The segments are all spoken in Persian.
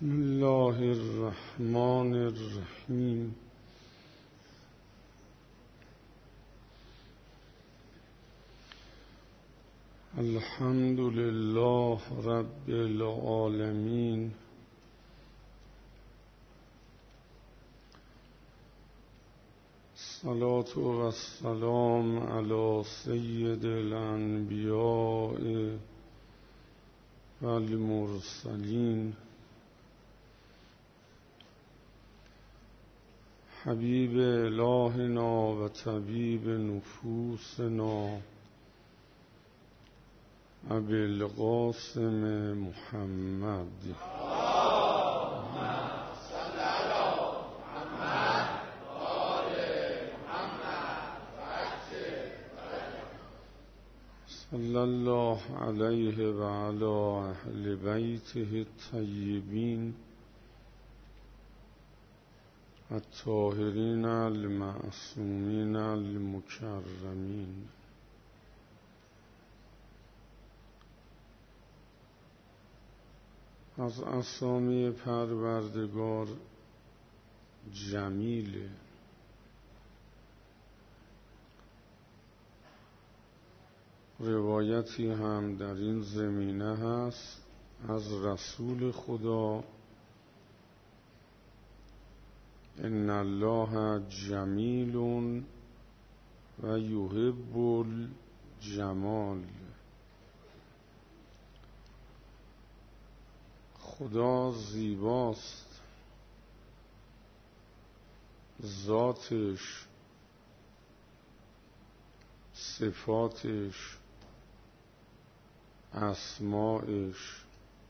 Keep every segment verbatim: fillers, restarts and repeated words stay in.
بسم الله الرحمن الرحیم. الحمد لله رب العالمین. الصلاة و السلام علی سید الانبیاء و المرسلین حبیب الهنا و طبیب نفوسنا ابی القاسم محمد. صلی الله علیه و علی اهل بیته الطیبین الطاهرین المعصومین المکرمین. از اسامی پروردگار جمیله. روایتی هم در این زمینه هست از رسول خدا: ان الله جمیل و یحب الجمال. خدا زیباست، ذاتش، صفاتش، اسمائش،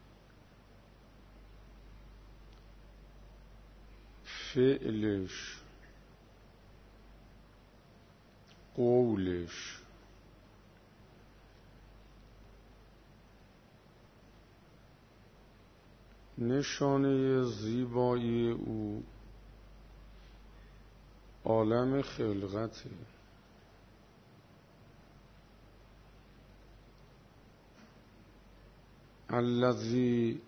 فعلش، قولش، نشانه زیبایی او عالم خلقته. الذی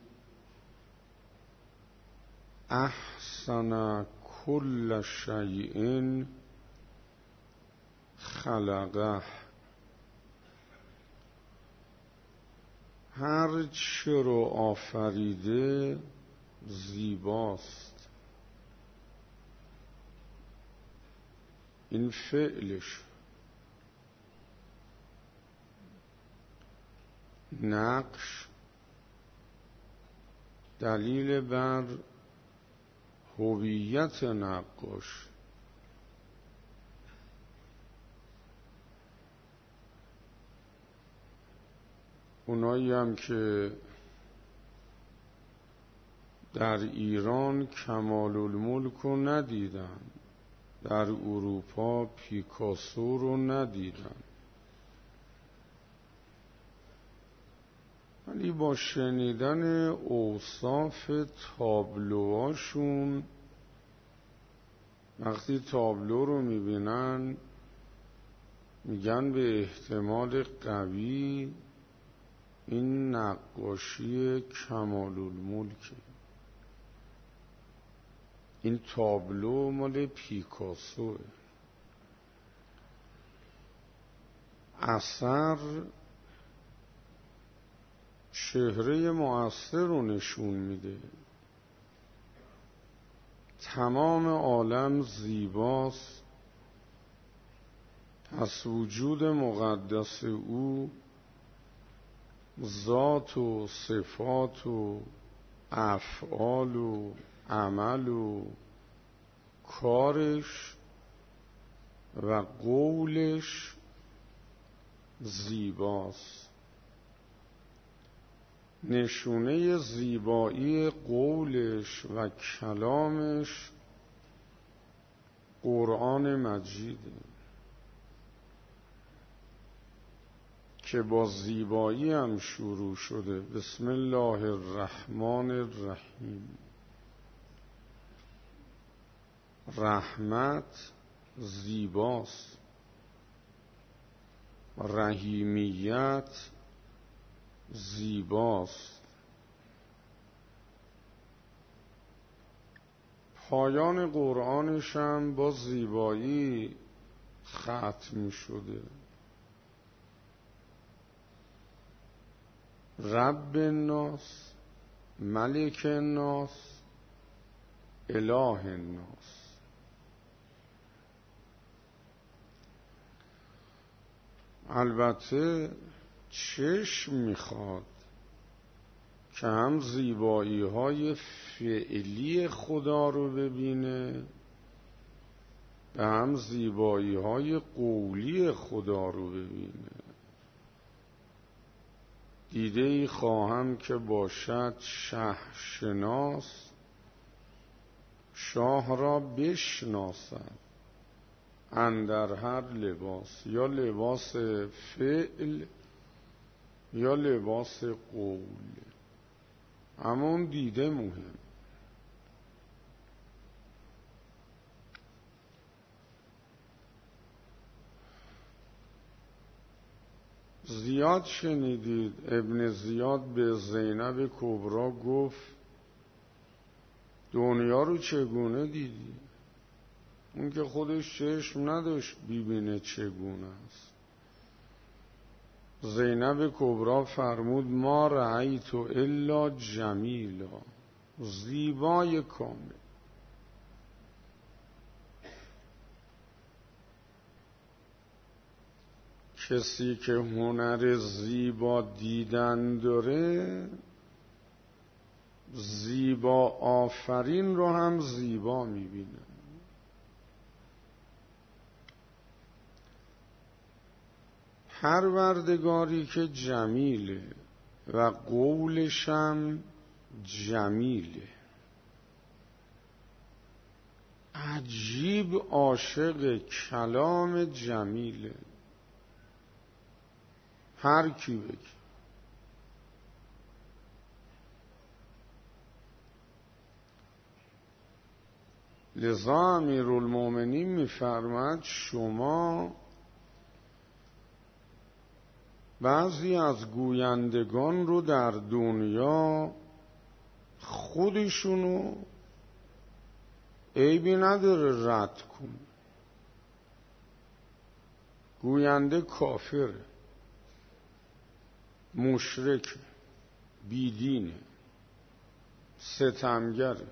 احسن کل شیء خلقه. هر چه رو آفریده زیباست. این فعلش. نقش دلیل بر هویت نقاش. اونایی هم که در ایران کمال الملک رو ندیدن، در اروپا پیکاسو رو ندیدن، ولی با شنیدن اوصاف تابلوهاشون وقتی تابلو رو میبینن میگن به احتمال قوی این نقاشی کمال الملکه. این تابلو مال پیکاسوه. اثر چهره مؤثر رو نشون میده. تمام عالم زیباست، پس وجود مقدس او، ذات و صفات و افعال و عمل و کارش و قولش زیباست. نشونه زیبایی قولش و کلامش قرآن مجیده که با زیبایی هم شروع شده. بسم الله الرحمن الرحیم. رحمت زیباست، رحیمیت زیباست، پایان قرآنش هم با زیبایی ختم شده. رب الناس، ملک الناس، اله الناس. البته چشم میخواد که هم زیبایی های فعلی خدا رو ببینه و هم زیبایی های قولی خدا رو ببینه. دیده ای خواهم که باشد شاه شناس، شاه را بشناسد اندر هر لباس، یا لباس فعل یا لباس قول. همون دیده مهم. زیاد شنیدید ابن زیاد به زینب کبرا گفت دنیا رو چگونه دیدی؟ اون که خودش چشم نداشت ببینه چگونه است. زینب کبرا فرمود ما رأیت الا جمیلا، زیبای کامل. کسی که هنر زیبا دیدن داره زیبا آفرین رو هم زیبا میبینه. پروردگاری که جمیله و قولش هم جمیله. عجیب عاشق کلام جمیله. هر کی بگی. لذا امیرالمومنین میفرماد شما بعضی از گویندگان رو در دنیا خودشونو عیبی نداره رد کن. گوینده کافره، مشرک، بیدینه، ستمگره،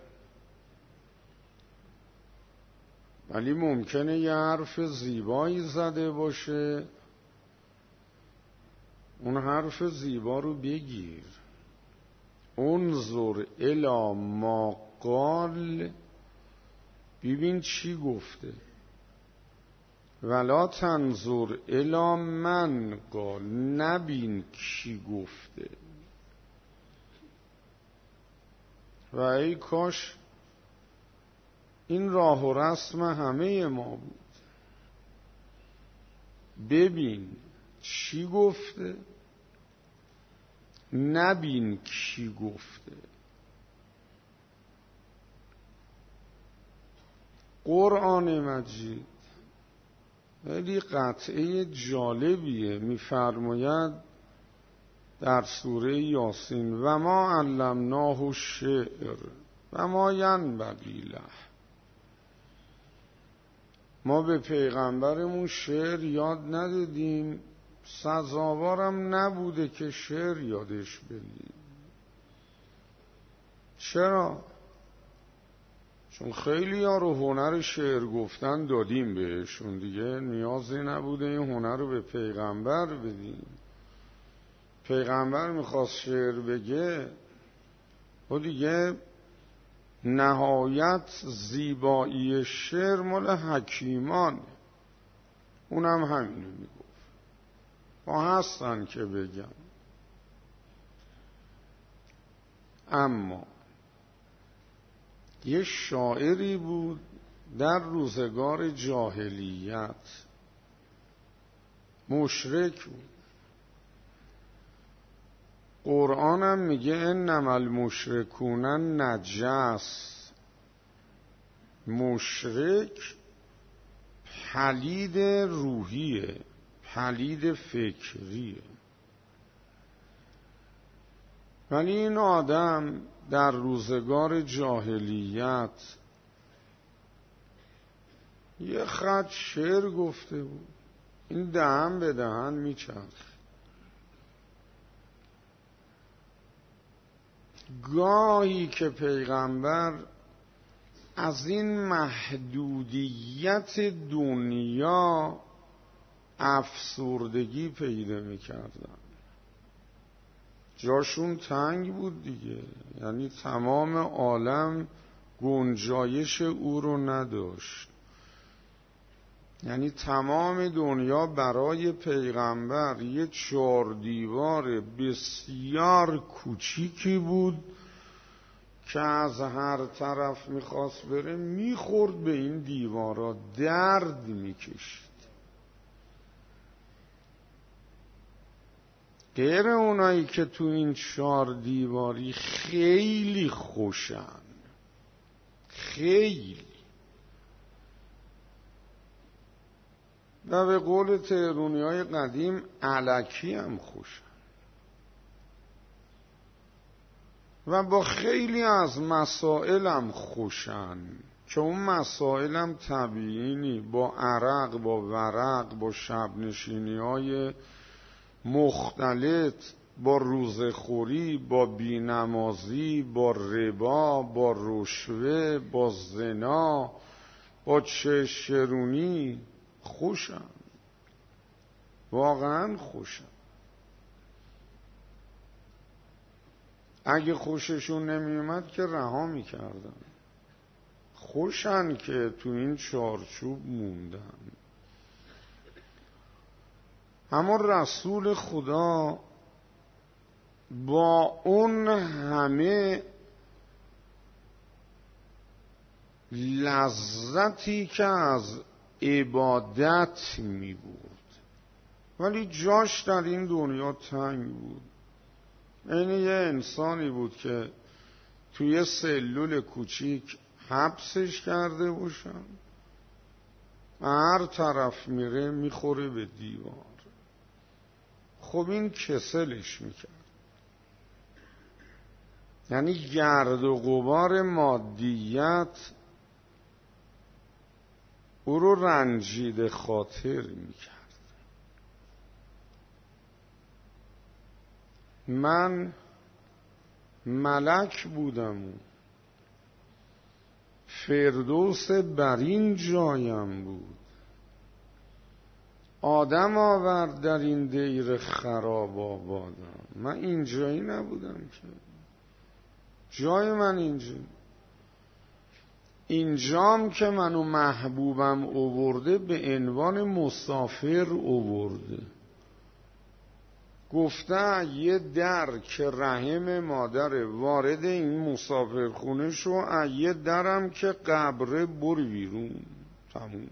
ولی ممکنه یه حرف زیبایی زده باشه، اون حرف زیبا رو بگیر. انظر الی ما قال، ببین چی گفته. ولا تنظر الی من قال، نبین کی گفته. و ای کاش این راه و رسم همه ما بود. ببین چی گفته، نبین کی گفته. قرآن مجید خیلی قطعه جالبیه. میفرماید در سوره یاسین و ما علمناه الشعر و ما ینبغی له، ما به پیغمبرمون شعر یاد ندادیم، سزاوارم نبوده که شعر یادش بدیم. چرا؟ چون خیلی ها رو هنر شعر گفتن دادیم بهشون، دیگه نیازی نبوده این هنر رو به پیغمبر بدیم. پیغمبر میخواست شعر بگه و دیگه نهایت زیبایی شعر مال حکیمان، اونم همینو میگفت. ما هستن که بگم. اما یه شاعری بود در روزگار جاهلیت، مشرک بود. قرآنم میگه انما المشرکون نجس. مشرک پلید روحیه، پلید فکریه. ولی این آدم در روزگار جاهلیت یه خط شعر گفته بود، این دهن به دهن میچرخ. گاهی که پیغمبر از این محدودیت دنیا افسردگی پیدا میکردن، جاشون تنگ بود دیگه، یعنی تمام عالم گنجایش او رو نداشت، یعنی تمام دنیا برای پیغمبر یه چهار دیوار بسیار کوچیکی بود که از هر طرف میخواست بره میخورد به این دیوارا، درد میکشید. غیر اونایی که تو این چهار دیواری خیلی خوشن، خیلی، و به قول تهرونی های قدیم الکی هم خوشن و با خیلی از مسائل هم خوشن که اون مسائل هم طبیعی نی، با عرق، با ورق، با شب نشینی های مختلط، با روزخوری، با بینمازی، با ربا، با رشوه، با زنا، با چشرونی خوشن، واقعا خوشن. اگه خوششون نمیومد که رها میکردن. خوشن که تو این چارچوب موندن. اما رسول خدا با اون همه لذتی که از عبادت می بود ولی جاش در این دنیا تنگ بود. این یه انسانی بود که توی سلول کوچیک حبسش کرده باشن، هر طرف میره میخوره به دیوار. خب این کسلش میکرد، یعنی گرد و غبار مادیت او رو رنجیده خاطر میکرد. من ملک بودم و فردوس برین جایم بود، آدم آورد در این دیر خراب آبادم. من اینجایی نبودم که، جای من اینجا، اینجام که منو محبوبم اوورده به عنوان مسافر اوورده. گفته یه در که رحم مادر وارد این مسافرخونه شو، یه درم که قبره بر بیرون. تموم.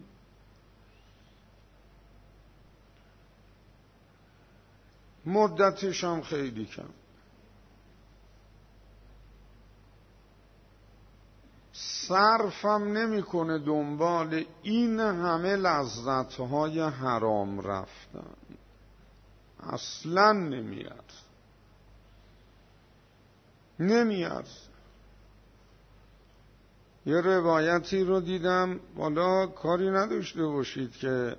مدتش هم خیلی کم. صرفم نمیکنه دنبال این همه لذتهای حرام رفتن، اصلا نمیاد نمیاد. یه روایتی رو دیدم، والا کاری نداشته باشید که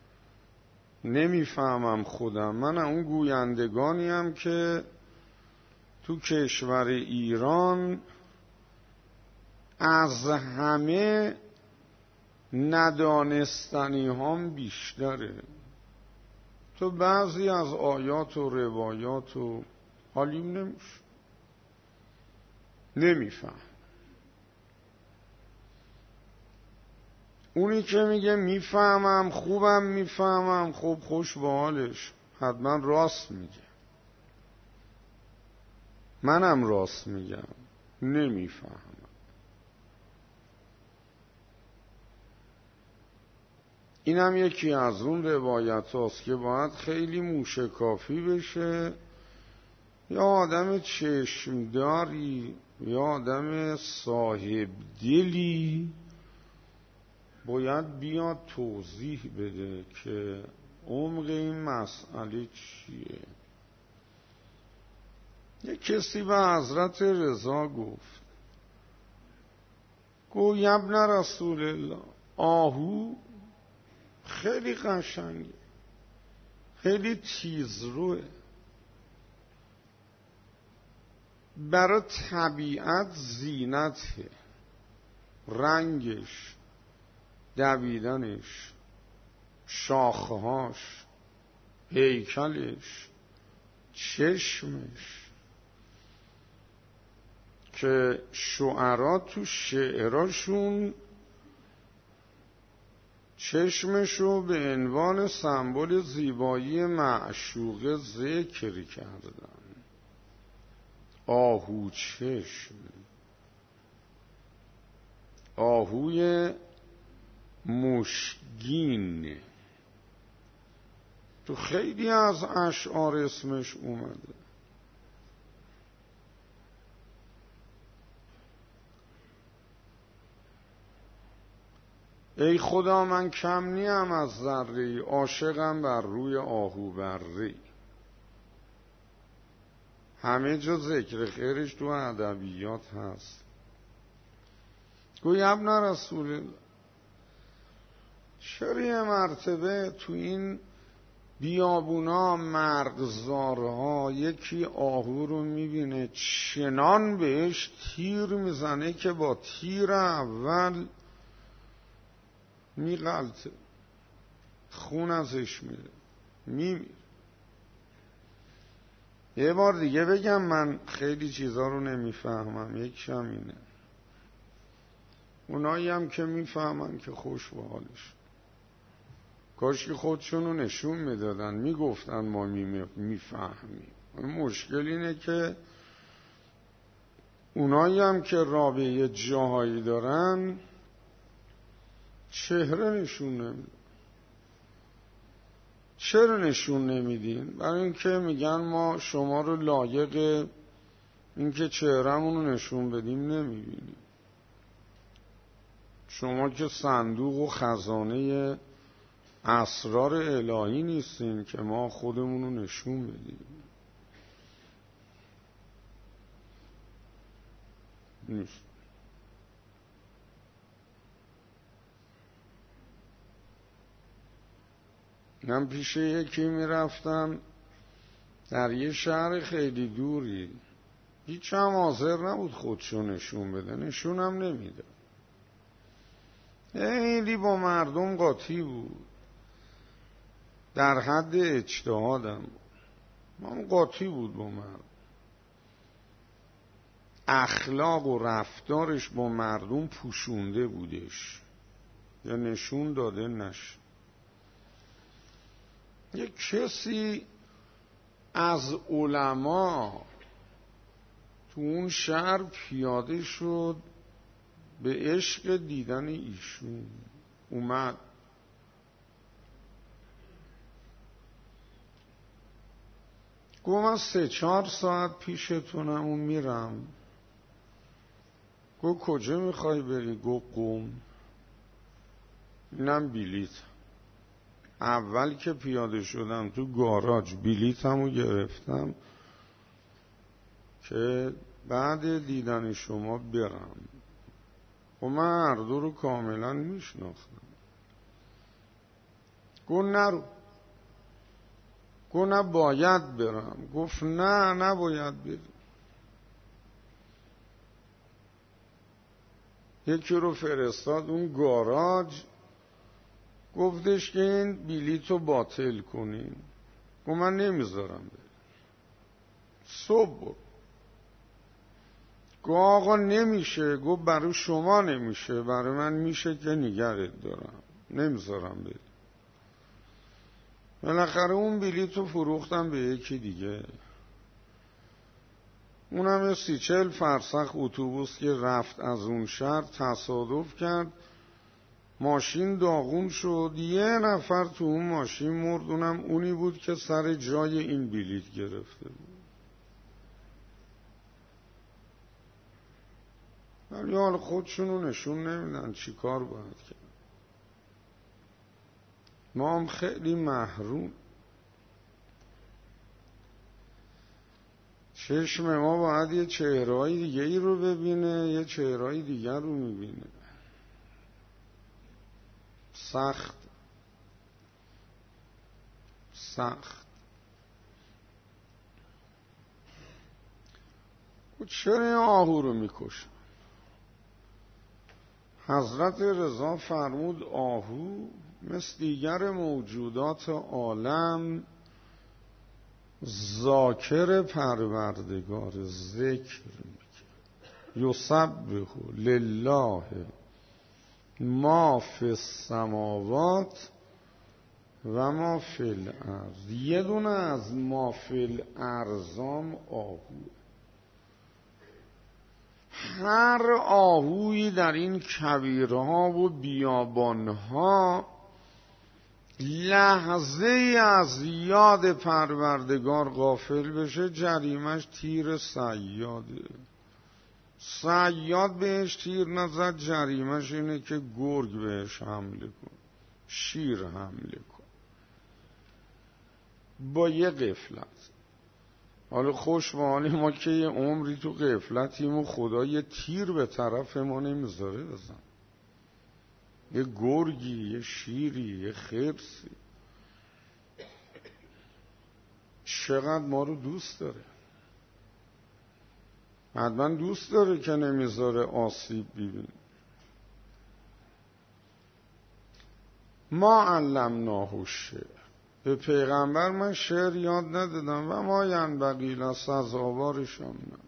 نمیفهمم خودم، من اون گویندگانیم که تو کشور ایران از همه ندانستنی هم بیشتره. تو بعضی از آیات و روایات و حالیم نمیشه، نمیفهم. اونی که میگه میفهمم، خوبم میفهمم، خب خوش به حالش، حتما راست میگه. منم راست میگم، نمیفهمم. این هم یکی از اون روایت هاست که باید خیلی موشکافی بشه، یا آدم چشمداری یا آدم صاحب دلی باید بیاد توضیح بده که عمق این مسئله چیه. یک کسی به حضرت رضا گفت گو ابن رسول الله، آهو خیلی قشنگه، خیلی تیزروه، برای طبیعت زینته، رنگش، دویدنش، شاخهاش، هیکلش، چشمش، که شعرا تو شعراشون چشمشو به عنوان سمبل زیبایی معشوقه ذکر کردن. آهو چشم، آهوی مشگین، تو خیلی از اشعار اسمش اومده. ای خدا من کم نیم از ذره‌ای، عاشقم بر روی آهو بره. همه جا ذکر خیرش تو ادبیات هست. گوی ابن رسول الله، چرا یه مرتبه تو این بیابونا مرغزارها یکی آهو رو میبینه چنان بهش تیر میزنه که با تیر اول میغلطه، خون ازش میره، میمیره. یه بار دیگه بگم من خیلی چیزا رو نمیفهمم، یکیشم اینه. اونایی هم که میفهمن که خوش به حالش، کاش که خودشونو نشون میدادن، میگفتن ما میفهمیم. مشکل اینه که اونایی هم که رابطه جاهایی دارن چهره نشون نمیدن. چرا نشون نمیدین؟ برای اینکه میگن ما شما رو لایق اینکه چهره‌مون رو نشون بدیم نمیبینیم. شما که صندوق و خزانه اسرار الهی نیستین که ما خودمون رو نشون بدیم. نیست. من پیش یکی میرفتم در یه شهر خیلی دوری، هیچ هم حاضر نبود خودشو نشون بده، نشونم نمیده. خیلی با مردم قاطی بود، در حد اجتهادم من قاطی بود با مردم. اخلاق و رفتارش با مردم پوشونده بودش یا نشون داده نشه. یک کسی از علما تو اون شهر پیاده شد به عشق دیدن ایشون، اومد گفت من سه چهار ساعت پیشتونم و میرم. گفت کجا میخوای بری؟ گفت قم. اینم بلیط. اول که پیاده شدم تو گاراژ بلیطمو گرفتم که بعد دیدن شما برم. و من هر دو رو کاملا میشناختم. گفت نرو. گفت نه باید برم. گفت نه نباید بری. یکی رو فرستاد اون گاراژ، گفتش که این بلیط رو باطل کنین. گفت من نمیذارم بری. صبح برو. گفت آقا نمیشه. گفت برای شما نمیشه، برای من میشه که نگرت دارم، نمیذارم بری. بالاخره اون بلیط رو فروختم به یکی دیگه. اونم یه سی چل فرسخ اتوبوس که رفت از اون شهر تصادف کرد، ماشین داغون شد، یه نفر تو اون ماشین مرد، اونم اونی بود که سر جای این بلیط گرفته بود. ولی حال خودشونو نشون نمیدن، چی کار باید کرد؟ ما هم خیلی محروم. چشم ما باید یه چهره‌های دیگه ای رو ببینه، یه چهره‌های دیگر رو میبینه. سخت. سخت. چرا این آهو رو میکشن؟ حضرت رضا فرمود آهو مثل دیگر موجودات عالم ذاکر پروردگار، ذکر میکنه. یسبح لله ما فی السماوات و ما فی الارض. یه دونه از ما فی الارضام آهو. هر آهویی در این کویرها و بیابانها لحظه ای از یاد پروردگار غافل بشه جریمش تیر صیاده. صیاد بهش تیر نزد جریمش اینه که گرگ بهش حمله کن، شیر حمله کن با یه غفلت. حالا خوش به حال ما که یه عمری تو غفلتیم و خدا یه تیر به طرف ما نمیذاره بزن. یه گرگی، یه شیری، یه خرسی چقدر ما رو دوست داره. حتما دوست داره که نمیذاره آسیب ببینیم. ما علمناه الشعر. به پیغمبر من شعر یاد ندادم و ما ینبغی له، سزاوارشان نه.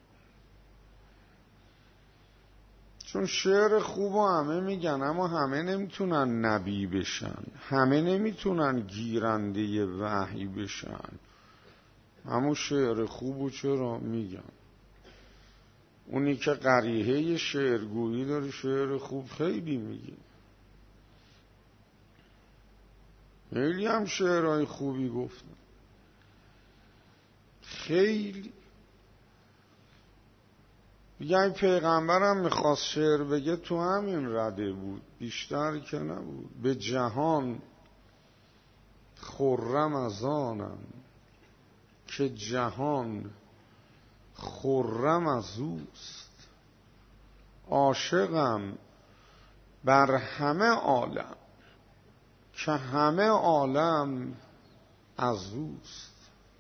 چون شعر خوب و همه میگن اما همه نمیتونن نبی بشن، همه نمیتونن گیرنده وحی بشن. همون شعر خوبو چرا میگن؟ اونی که قریحه شعرگویی داره شعر خوب خیلی میگه. خیلی هم شعرهای خوبی گفتن، خیلی. دیگه پیغمبرم میخواست شعر بگه تو همین رده بود، بیشتر که نبود. به جهان خرم از آنم که جهان خرم از اوست. عاشقم بر همه عالم که همه عالم از اوست.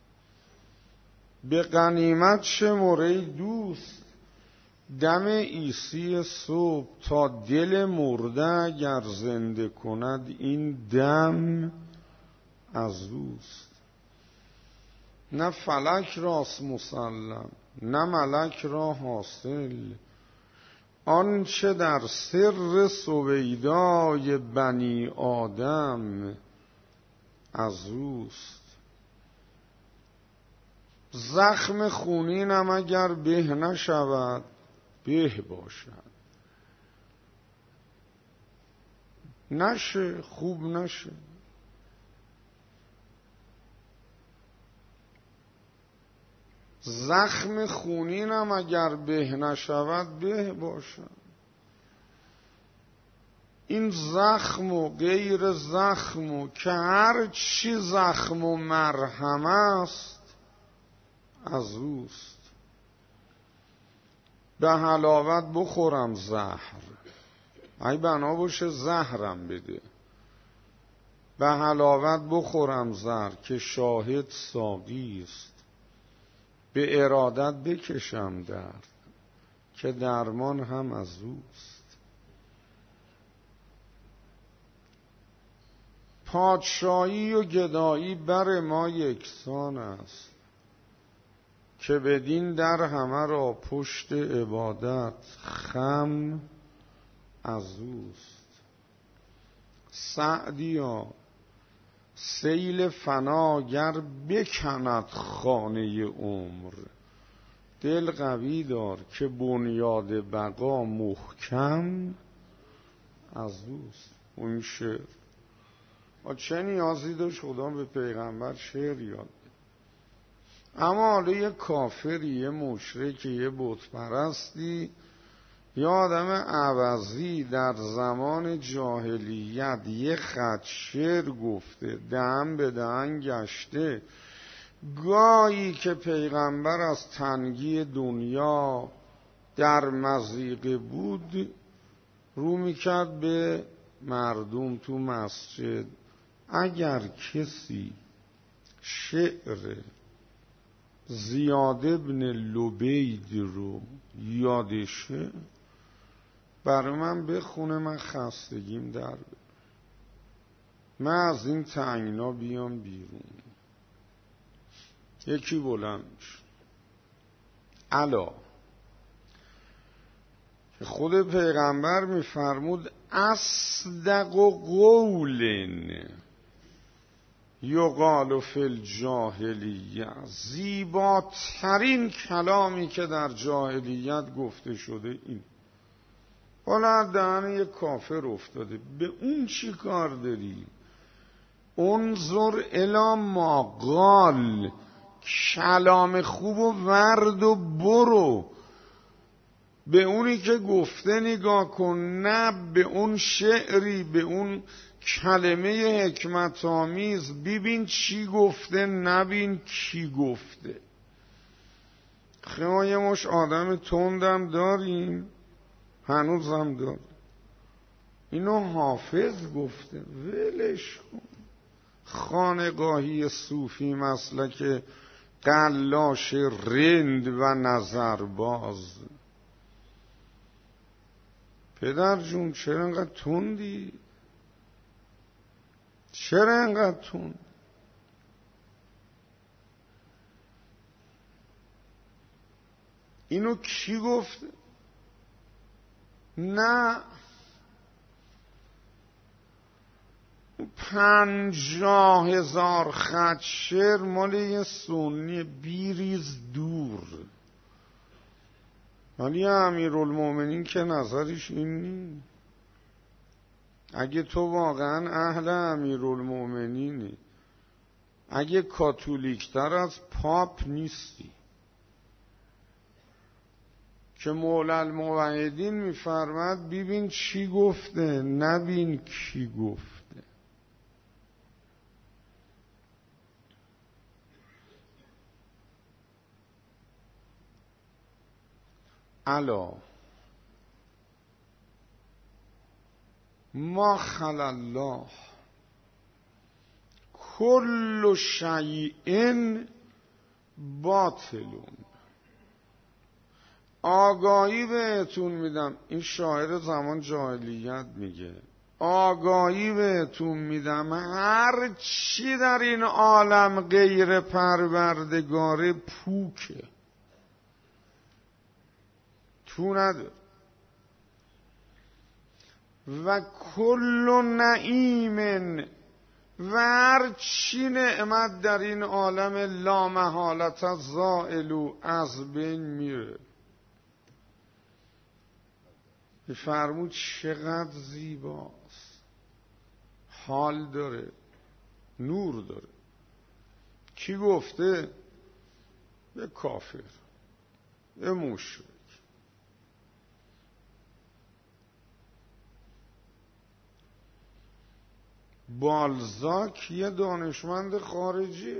به غنیمت شمر ای دوست دم عیسی صبح، تا دل مرده اگر زنده کند این دم از اوست. نه فلک راست مسلم نه ملک را حاصل، آنچه در سر سویدای بنی آدم از اوست. زخم خونینم اگر به نشود به باشد، نشه خوب نشه. زخم خونینم اگر به نشود به باشد. این زخم و غیر زخم و که هر چی زخم و مرهم است از اوست. به حلاوت بخورم زهر، ای بنا باشه زهرم بده. به حلاوت بخورم زهر که شاهد ساقی است. به ارادت بکشم درد که درمان هم از اوست. پادشاهی و گدایی بر ما یکسان است، که بدین در همه را پشت عبادت خم از اوست. سعدیا سیل فنا گر بکند خانه عمر، دل قوی دار که بنیاد بقا محکم از اوست. اون شعر چه نیازی داشت خدا به پیغمبر شعر یاد بده؟ اما حالا یه کافری، یه مشرکی، یه بت پرستی، یه آدم عوضی در زمان جاهلیت یه خط شعر گفته، دهن به دهن گشته، گاهی که پیغمبر از تنگی دنیا در مضیقه بود رو میکرد به مردم تو مسجد، اگر کسی شعر زیاد ابن لبید رو یادشه برای من بخونه، من خستگیم در بره، من از این تنگنا بیام بیرون. یکی بلند میشه الا که خود پیغمبر میفرمود اصدق قولن یقال فی الجاهلیه، زیباترین کلامی که در جاهلیت گفته شده این. حالا دهن یک کافر افتاده، به اون چی کار داری؟ انظر الی ما قال، کلام خوب و ورد و برو، به اونی که گفته نگاه کن، نه به اون شعری، به اون کلمه حکمت آمیز. ببین چی گفته، نبین کی گفته. خیلی مش آدم تندم داریم، هنوزم داریم. اینو حافظ گفته، ولش کن. خانقاهی صوفی مسلک قلاش رند و نظرباز. پدر جون چرا انقدر تندی؟ چرا انقدر تند؟ اینو کی گفته؟ نه پنجاه هزار خط شعر مال یه سنی بیریز دور. ولی امیرالمومنین که نظرش این نیست. اگه تو واقعا اهل امیرالمومنینی، اگه کاتولیکتر از پاپ نیستی، که مولا الموحدین میفرماد ببین چی گفته، نبین کی گفته. الا ما خلا الله کل شیء باطلون. آگاهی بهتون میدم، این شاعر زمان جاهلیت میگه، آگاهی بهتون میدم هر چی در این عالم غیر پروردگار پوکه، تو نداره. و کل نعیم و هر چی نعمت در این عالم لا محالت زائل از بین میره. فرمود چقدر زیباست، حال داره، نور داره. کی گفته؟ یه کافر، یه مشرک. بالزاک یه دانشمند خارجی،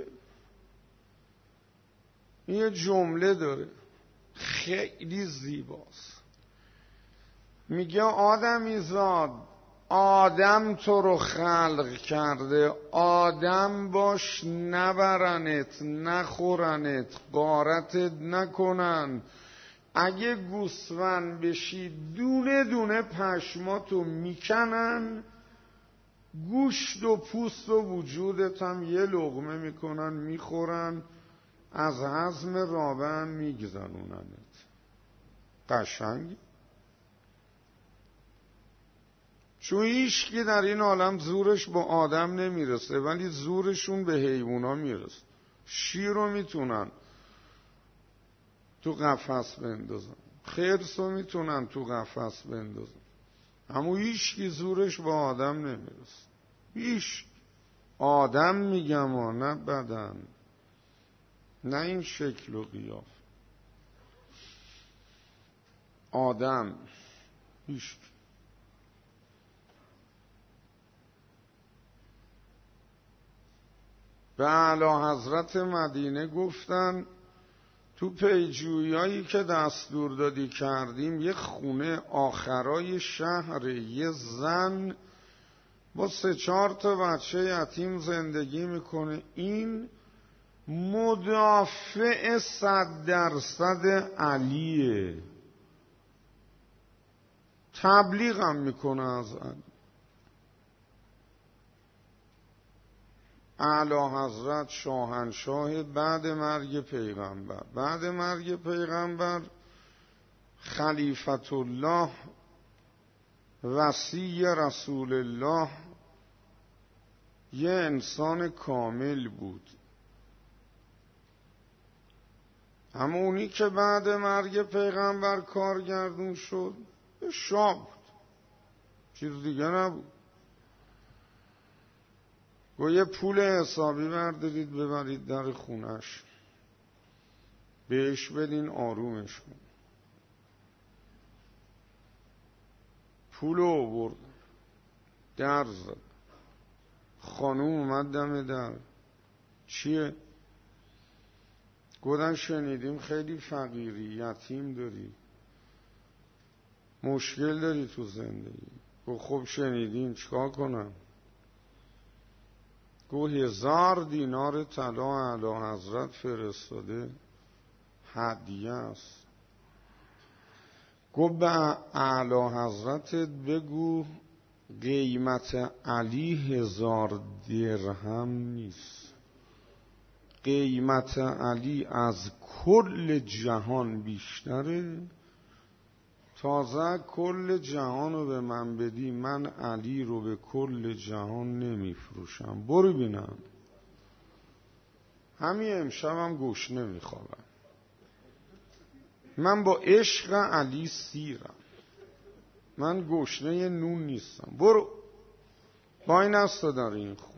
یه جمله داره خیلی زیباست. میگه آدمی زاد، آدم تو رو خلق کرده، آدم باش نبرنت، نخورنت، غارتت نکنن. اگه گوسفند بشی دونه دونه پشماتو میکنن، گوشت و پوست و وجودت هم یه لقمه میکنن میخورن، از هضم رابه هم میگذروننت. قشنگ. چون هیچ کی در این عالم زورش با آدم نمیرسه، ولی زورشون به حیوونا میرسه. شیر رو میتونن تو قفس بندازن، خرس رو میتونن تو قفس بندازن، اما هیچ کی زورش با آدم نمیرسه. هیچ. آدم میگم ها، نه بدن، نه این شکل و قیاف. آدم هیچ. به اعلی حضرت مدینه گفتن تو پیجویایی که دستور دادی کردیم، یه خونه آخرای شهر، یه زن با سه چهار تا بچه یتیم زندگی میکنه. این مدافع صد درصد علیه، تبلیغ هم میکنه از علی. اعلی حضرت شاهنشاه بعد مرگ پیغمبر، بعد مرگ پیغمبر خلیفت الله وصی رسول الله یه انسان کامل بود، اما اونی که بعد مرگ پیغمبر کارگردون شد شاه بود، چیز دیگه نبود. و یه پول حسابی بردارید ببرید در خونش، بهش بدین آرومش کن. پول آورد، در زد، خانوم اومد دم در، چیه؟ گفتن شنیدیم خیلی فقیری، یتیم داری، مشکل داری تو زندگی. گفت خب شنیدیم چیکار کنم؟ گفت هزار دینار طلا اعلی حضرت فرستاده، هدیه است. گفت به اعلی حضرتت بگو قیمت علی هزار درهم نیست، قیمت علی از کل جهان بیشتره، تازه کل جهان رو به من بدی من علی رو به کل جهان نمیفروشم. برو بینم. همین امشبم گشنه میخوابم، من با عشق علی سیرم، من گشنه نون نیستم. برو با این است در این خون.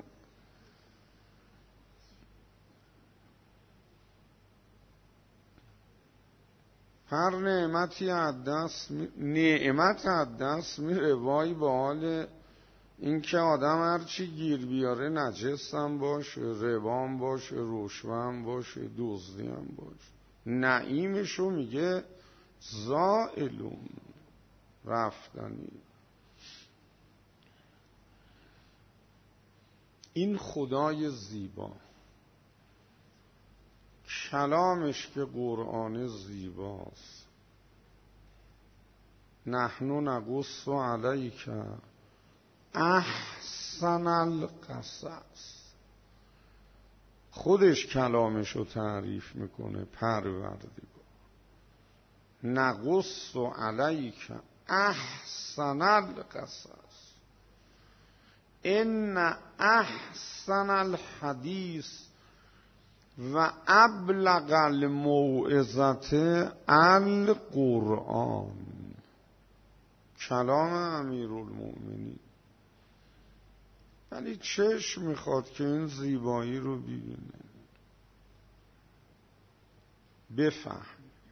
هر نعمتی از دست می... نعمت از دست میره، وای با حال این که آدم هرچی گیر بیاره نجسم باشه، ربام باشه، رشوهم باشه، دزدیم باشه، نعیمشو میگه زائلون، رفتنی. این خدای زیبا، کلامش که قرآن زیباست. نحن نقص علیک احسن القصص، خودش کلامشو تعریف میکنه پروردگار. نقص علیک احسن القصص ان احسن الحدیث و ابلغ الموعظه القرآن. کلام امیرالمؤمنین. ولی چشم میخواد که این زیبایی رو ببینه، بفهم.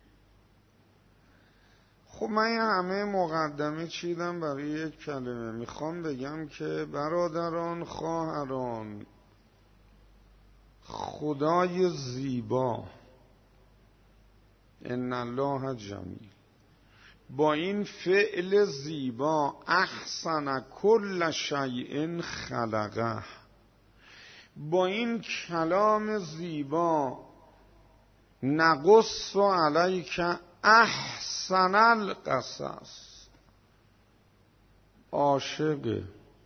خب من این همه مقدمه چیدم برای یک کلمه. میخوام بگم که برادران، خواهران، خدای زیبا ان الله جمیل با این فعل زیبا احسن کل شیء خلقه، با این کلام زیبا نقص علیک احسن القصص، عاشق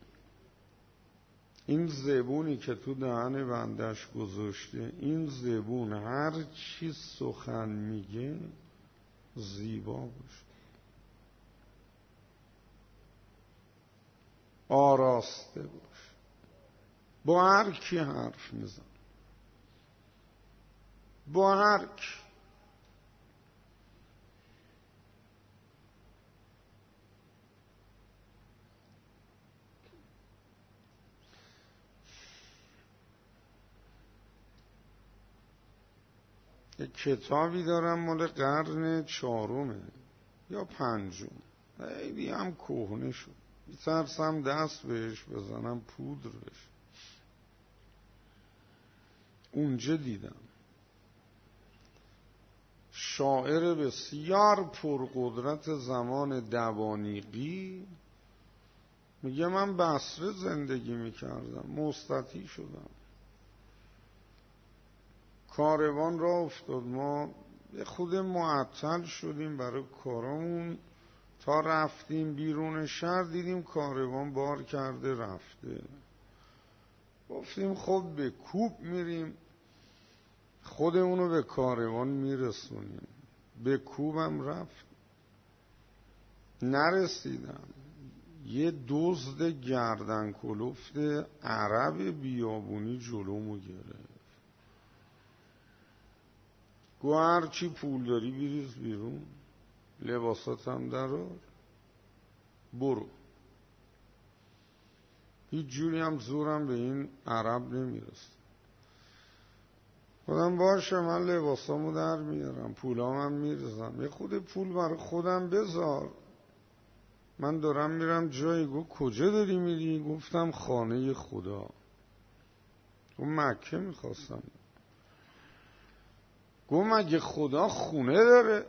این زبونی که تو دهن بندش گذاشته. این زبون هر چی سخن میگه زیبا باشه، آراسته باشه، با هر کی حرف میزن، با هر کی. یک کتابی دارم مال قرن چهارمه یا پنجم، خیلی هم کهنه شد، میترسم دست بهش بزنم پودر بشه. اونجا دیدم شاعر بسیار پرقدرت زمان دوانیقی میگه من بصره زندگی میکردم، مستطیع شدم، کاروان را افتاد. ما یه خود معطل شدیم برای کارامون، تا رفتیم بیرون شهر دیدیم کاروان بار کرده رفته. گفتیم خب به کوب میریم خودمونو به کاروان میرسونیم. به کوبم رفت، نرسیدم. یه دزد گردن کلفت عرب بیابونی جلومو گرفت. گو هرچی پول داری بریز بیرون، لباساتم درار، برو. هیچ جوری هم زورم به این عرب نمیرسه. خودم باشه من لباسامو در میارم، پولامم میرزم، یه خود پول برای خودم بذار، من دارم میرم جایی. گفت کجا داری میری؟ گفتم خانه خدا. گفت مکه میخواستم. گفت مگه خدا خونه داره؟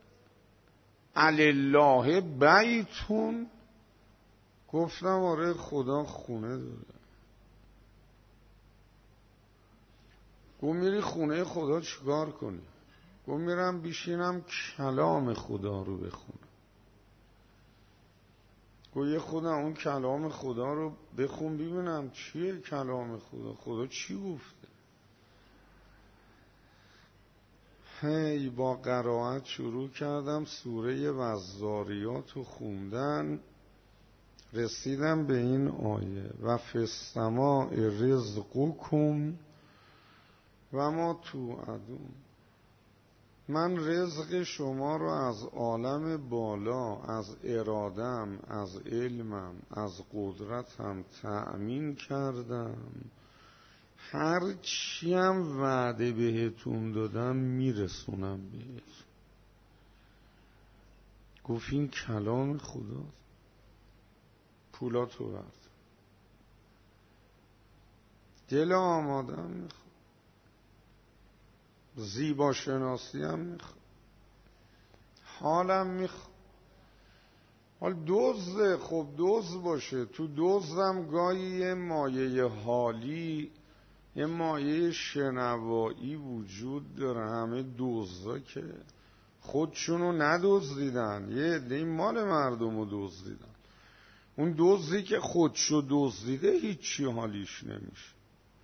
الالله بیتون. گفتم آره خدا خونه داره. گفت میری خونه خدا چیکار کنی؟ گفت میرم بیشینم کلام خدا رو بخونم. گفت یه خودم اون کلام خدا رو بخون ببینم چیه کلام خدا، خدا چی گفته. هی با قرائت شروع کردم سوره والذاریات رو خوندن، رسیدم به این آیه و فی السماء رزقکم و ما توعدون. من رزق شما رو از عالم بالا، از ارادم، از علمم، از قدرتم تأمین کردم. هر چی هم وعده بهتون دادم میرسونم بهتون. گفت این کلام خداست. پولا تو برد. دل آمادم میخواد، زیبا شناسی هم میخواد، حالم میخواد. حال دزده، خب دزد باشه. تو دزدم گاهی یه مایه حالی، یه مایه شنوایی وجود داره. همه دزدا که خودشونو ندزدیدن، یه عده مال مردم رو دزدیدن. اون دزدی که خودشو دزدیده هیچی حالیش نمیشه.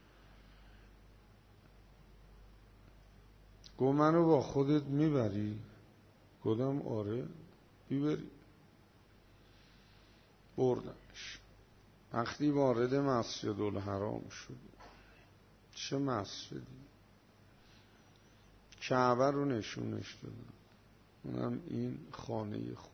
گو منو با خودت میبری؟ گفتم آره میبری. بردمش. وقتی وارد مسجد الحرام شد، چه مسجدی، کعبه رو نشونش دادم. اونم این خانه خود.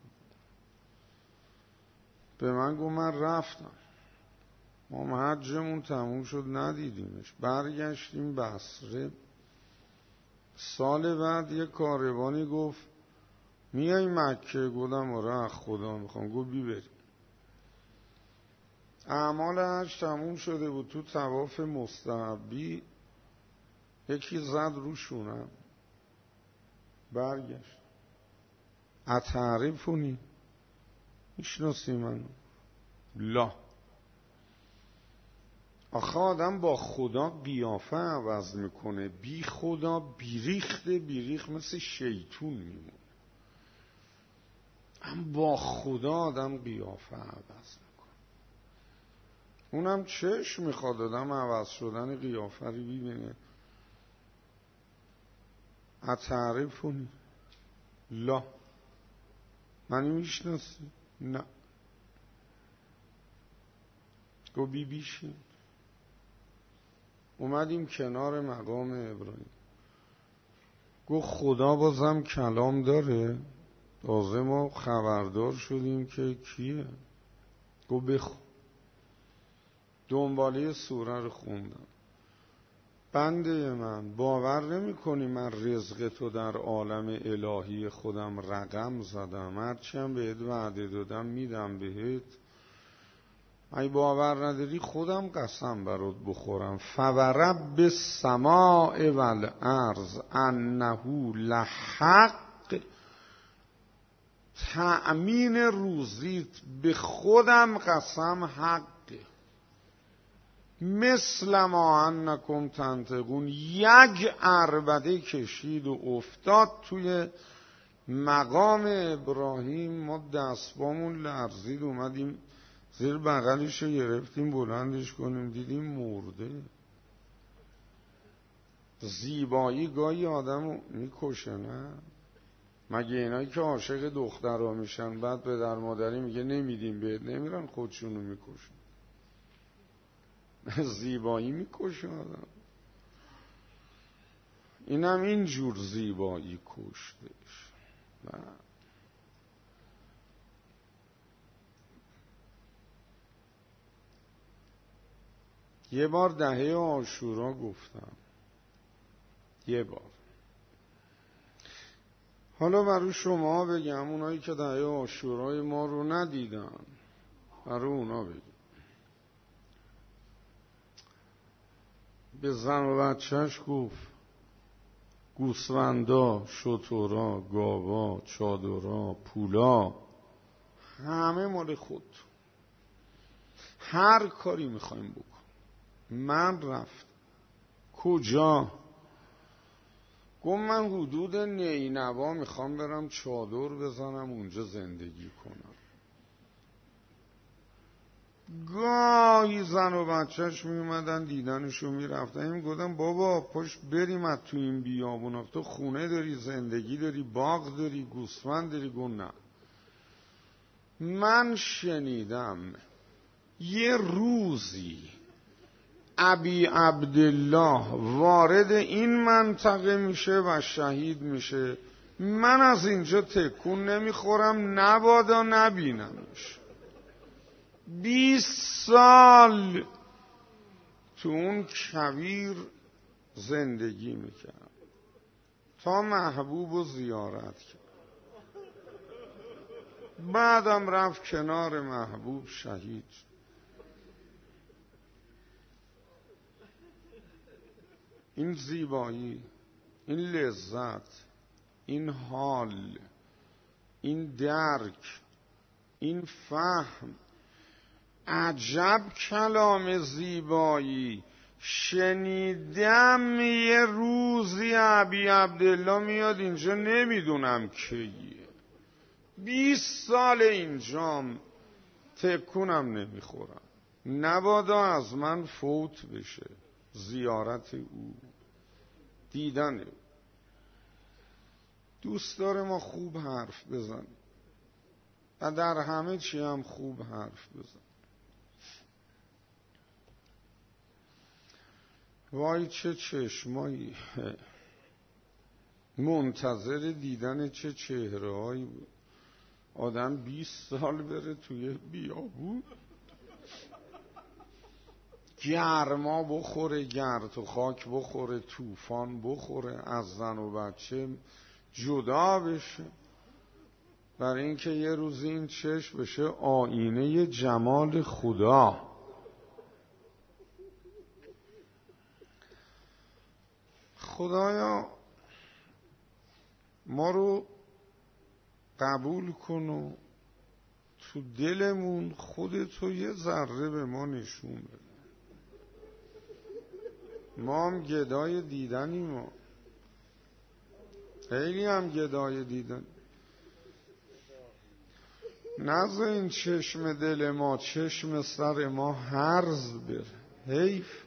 به من گفت من رفتم، ما حجمون تموم شد ندیدیمش. برگشتیم بصره. سال بعد یه کاروانی گفت میای مکه؟ گفتم آره خدا میخوام. گفت بی بریم. اعمال حج تموم شده بود. تو طواف مستحبی یکی زد رو شونم. برگشت. اتعرفونی؟ میشناسی منو؟ لا. آخه آدم با خدا قیافه عوض میکنه، بی خدا بیریخته بیریخت مثل شیطون میمونه. هم با خدا آدم قیافه عوض میکنه. اونم چشم میخواد آدم عوض شدن قیافه رو ببینه. اتعرفونی؟ لا. منی میشناسی؟ نه. گو بی بیشین. اومدیم کنار مقام ابراهیم. گو خدا بازم کلام داره؟ تازه ما خبردار شدیم که کیه. گو بخون. دنباله سوره رو خوندم. بنده من باور نمی کنی من رزق تو در عالم الهی خودم رقم زدم، هرچی هم بهت وعده دادم میدم بهت. ای باور نداری خودم قسم برات بخورم. فورب السماء والارض انه لحق. تأمین روزیت به خودم قسم حقه. مثل ما انکم تنطقون، یک عربده کشید و افتاد توی مقام ابراهیم. ما دستبامون لرزید، اومدیم زیر بغلش رو گرفتیم بلندش کنیم، دیدیم مرده. زیبایی گاهی آدمو میکشه، نه؟ مگه اینایی که عاشق دخترها میشن بعد پدر مادری میگه نمیدیم بهت، نمیرن خودشونو میکشن؟ زیبایی میکشه آدم. اینم اینجور زیبایی کشتش. نه. یه بار دهه عاشورا گفتم، یه بار. حالا برای شما بگم، اونایی که دهه عاشورای ما رو ندیدن، برای اونا بگم. به زن و بچهش گفت گوسفندا، شترا، گاوا، چادرا، پولا، همه مال خود، هر کاری میخوایم بکن. من رفت کجا؟ گفت من حدود نینوا میخوام برم چادر بزنم اونجا زندگی کنم. گاهی زن و بچهش میومدن دیدنشو میرفتن، این گفتم بابا پشت بریم از تو این بیابونا، تو خونه داری، زندگی داری، باغ داری، گوسفند داری. گفت نه. من شنیدم یه روزی ابی عبدالله وارد این منطقه میشه و شهید میشه، من از اینجا تکون نمیخورم، نبادا نبینمش. بیست سال تو اون کویر زندگی میکرد تا محبوب رو زیارت کرد. بعدم رفت کنار محبوب شهید. این زیبایی، این لذت، این حال، این درک، این فهم، عجب کلام زیبایی. شنیدم یه روزی ابی عبدالله میاد اینجا، نمیدونم کیه، بیست سال اینجام، تکونم نمیخورم، نبادا از من فوت بشه زیارت او، دیدن او. دوست داره ما خوب حرف بزنیم و در همه چی هم خوب حرف بزن. وای چه چشمایی، منتظر دیدن چه چهره‌هایی بود. آدم بیست سال بره توی بیابون، گرما بخوره، گرد و خاک بخوره، طوفان بخوره، از زن و بچه جدا بشه، برای اینکه یه روزی این چشم بشه آینه جمال خدا. خدایا ما رو قبول کن و تو دلمون خودتو یه ذره به ما نشون بده. ما هم گدای دیدنیم، ما خیلی هم گدای دیدن. نذار این چشم دل ما، چشم سر ما هرز بره، حیف.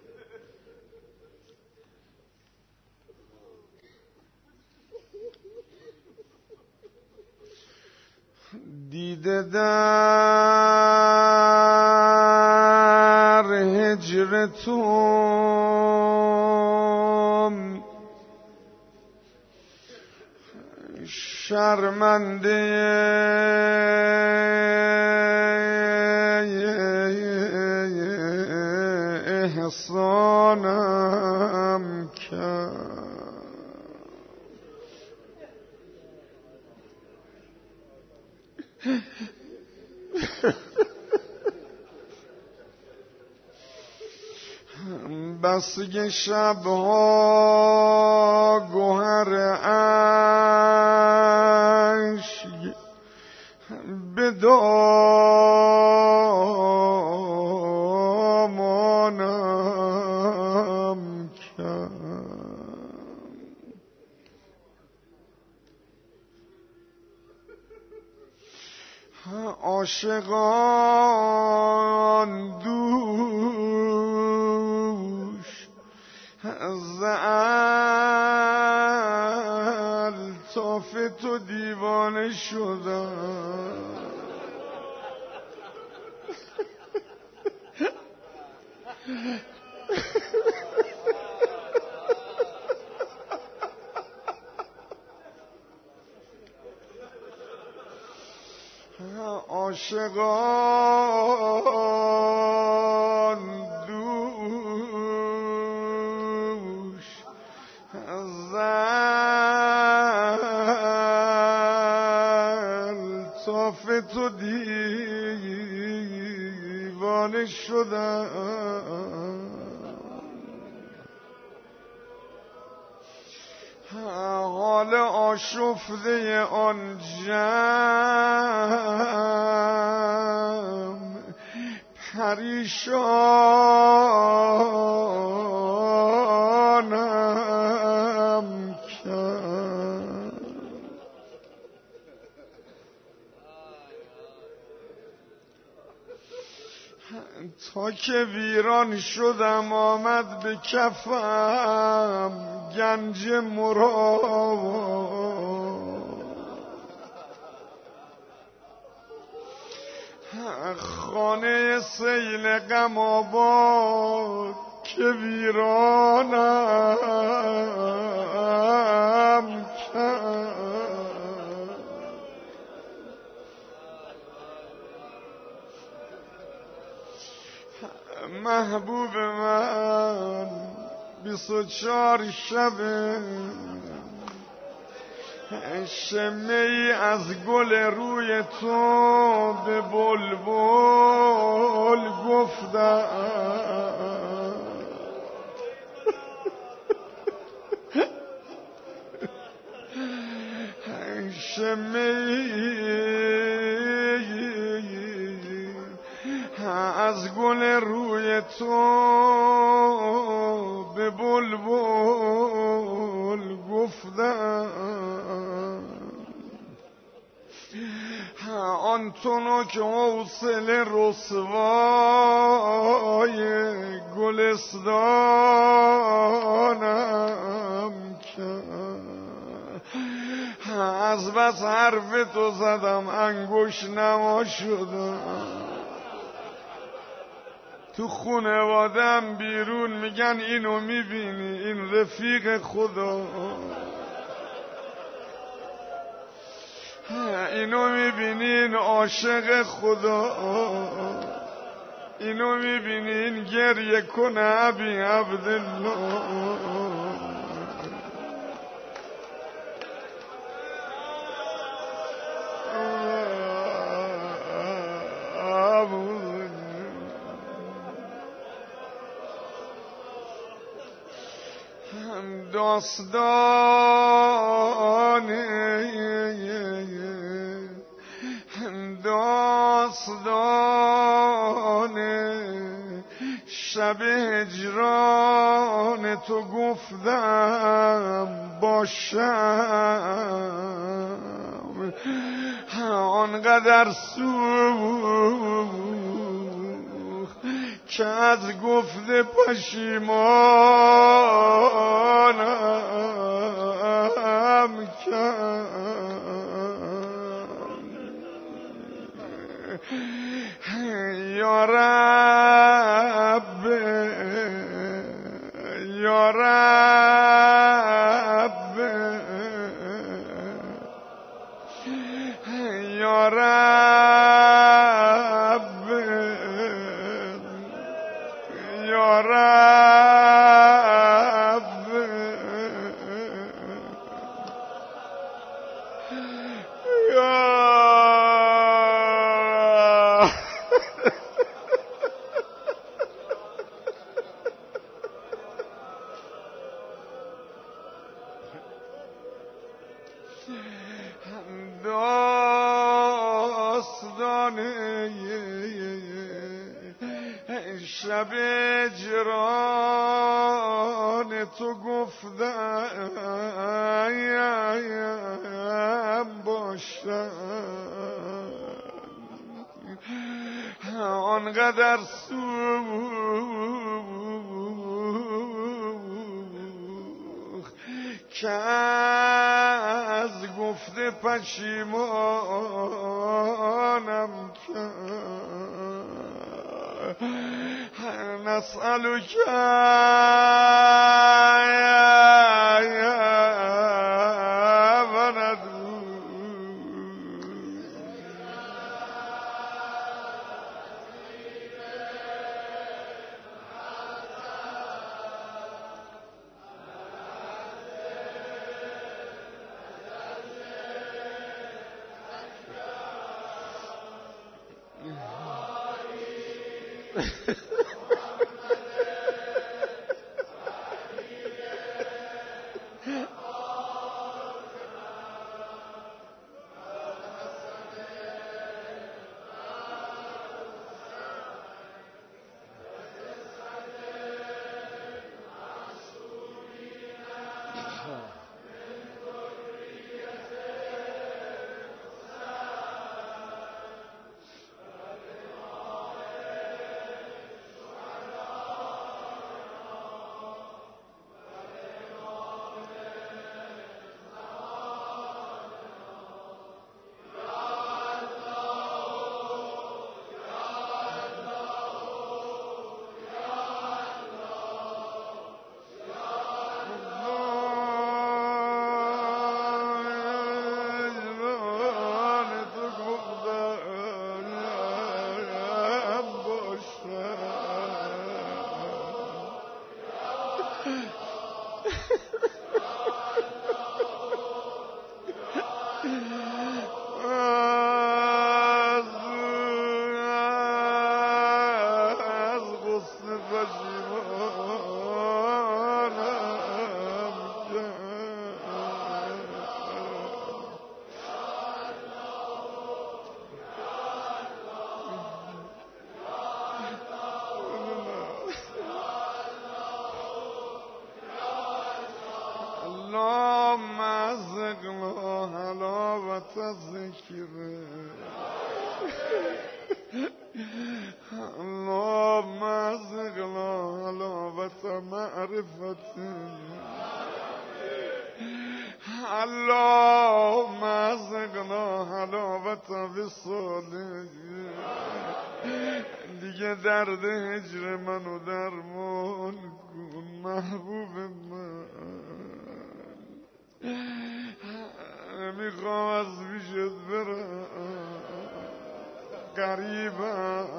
دیده در هجر تو شرمنده احسانم کرد. بسیگ شبها گوهر عشق به دامانم عاشقان دوش از الطاف تو دیوانه شدم. عاشقان دوش از الطاف تو دیوانه شدم. حال آشفته آن جمع پریشانم کرد. تا که ویران شدم آمد به کفم گنج مراد. خانه سیل غم آباد که ویرانم کرد. محبوب من بیست و چهار شبه شمه ای از گل روی تو به بلبل گفتم. شمه ای از گل روی تو به بلبل گفتم. آن تنک حوصله رسوای گلستانم کرد. از بس حرف تو زدم انگوش نما شدم. تو خونوادم بیرون میگن اینو میبینی این رفیق خدا، اینو میبینی این عاشق خدا، اینو میبینی این گریه کنه ابی عبدالله. داستان داستان شب هجران تو گفتم باشم. آنقدر سوخت که از گفته پشیمانم کرد. یا رب یا رب یا رب یا رب یا داستان شب هجران تو گفتم باشم. آنقدر سوخت که از گفته پشیمانم کرد. نسألک و ندعو اللهم ازقنا حلاوة الذكر اللهم ازقنا حلاوة معرفة اللهم ازقنا حلاوة وصال. دیگه درد هجر منو درمان کن محبوب من. میخوام از پیشت برم غریبم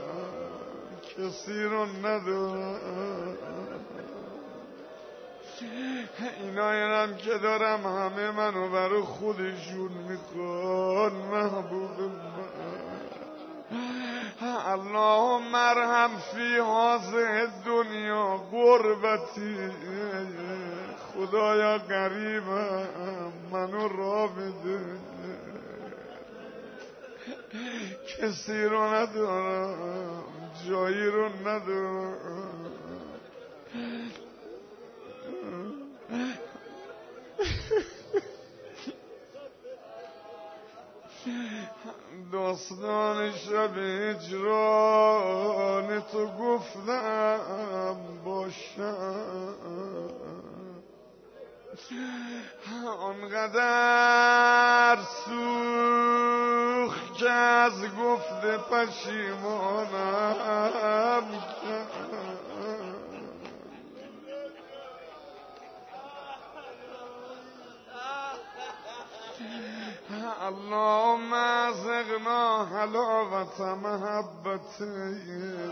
کسی رو ندارم. اینایی هم که دارم همه منو برای خودشون میخوان محبوب من. اللهم ارحم فی هذه دنیا غربتی. خدایا غریبم منو را بده کسی رو ندارم جایی رو ندارم. داستان شب هجران تو گفتم باشم. آنقدر سوخت که از گفته پشیمانم کرد. اللهم ازقنا حلاوة محبتك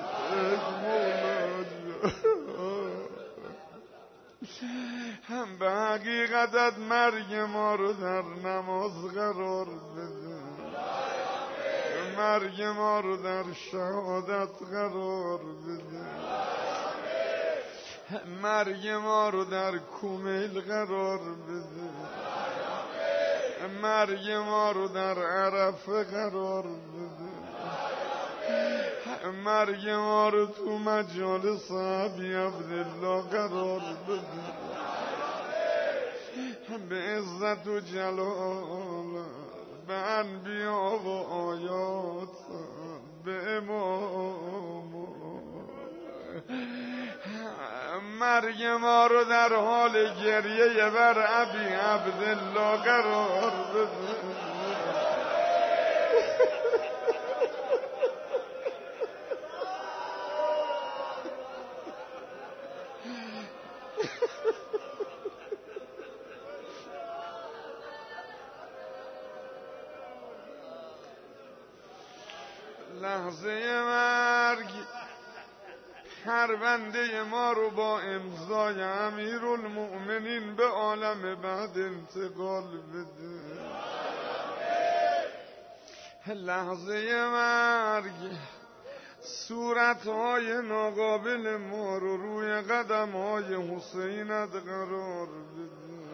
هم به حقیقتت مرگ ما رو در نماز قرار بده. مرگ ما رو در شهادت قرار بده. مرگ ما رو در کمیل قرار بده. مرگ ما رو در عرفه قرار بده. مرگ ما رو تو مجالس ابی عبدالله قرار بده. به عزت و جلال به انبیا و آیات ما، مرگ ما رو در حال گریه بر ابی عبدالله قرار بده. لحظه مرگ پرونده ما رو با امضای امیرالمؤمنین به عالم بعد انتقال بده. لحظه مرگ صورتهای ناقابل ما رو روی قدمهای حسینت قرار بده.